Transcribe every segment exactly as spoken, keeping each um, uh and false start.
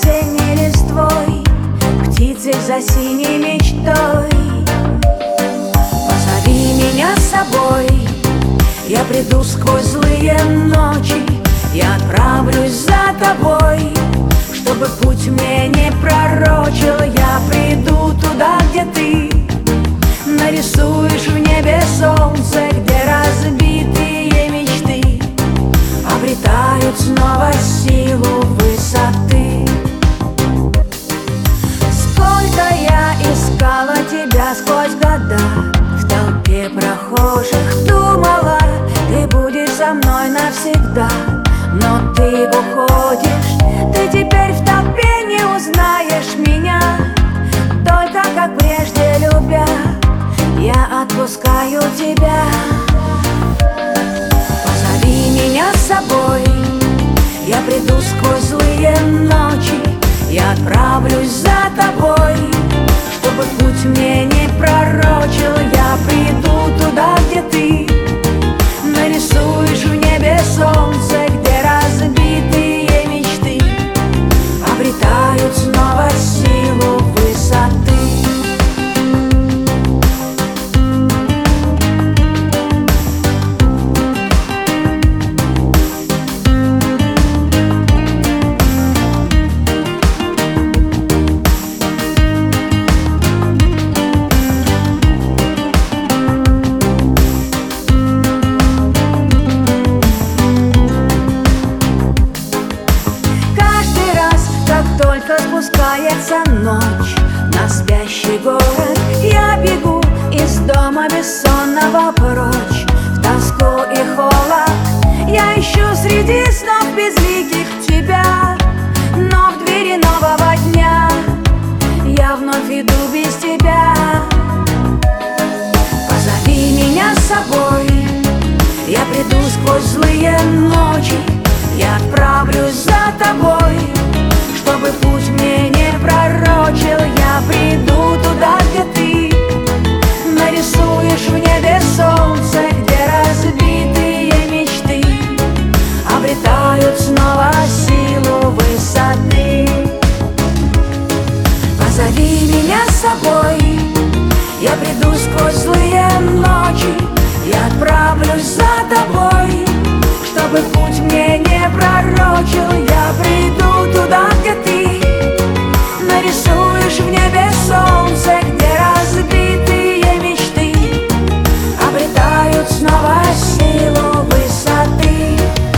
осенней листвой, птицей за синей мечтой. Позови меня с собой, я приду сквозь злые ночи, я отправлюсь за тобой, чтобы путь мне не пророчил. Я приду туда, где ты нарисуешь в небе солнце, где разбитые мечты обретают снова силу высоты. Сколько я искала тебя сквозь года, в толпе прохожих думала, ты будешь со мной навсегда. Но ты уходишь, ты теперь в толпе не узнаешь меня, только как прежде любя, я отпускаю тебя. Позови меня с собой, я приду сквозь злые ночи, я отправлюсь за тобой, чтобы путь мне не пророчил. Я приду туда, где ты нарисуешь в небе солнце, где разбитые мечты обретают снова силу высоты. Только спускается ночь на спящий город, я бегу из дома бессонного прочь в тоску и холод. Я ищу среди снов безликих тебя, но в двери нового дня я вновь иду без тебя. Позови меня с собой, я приду сквозь злые ночи, я отправлюсь за тобой, чтобы путь мне не пророчил. Я приду туда, где ты нарисуешь в небе солнце, где разбитые мечты обретают снова силу высоты. Позови меня с собой, я приду сквозь злые ночи, я отправлюсь за тобой, чтобы путь мне не пророчил. Я приду туда, где ты нарисуешь в небе солнце, где разбитые мечты обретают снова силу высоты.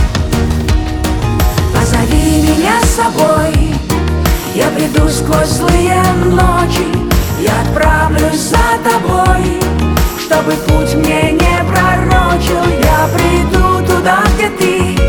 Позови меня с собой, я приду сквозь злые ночи, я отправлюсь за тобой, чтобы путь мне не пророчил. Я приду туда, где ты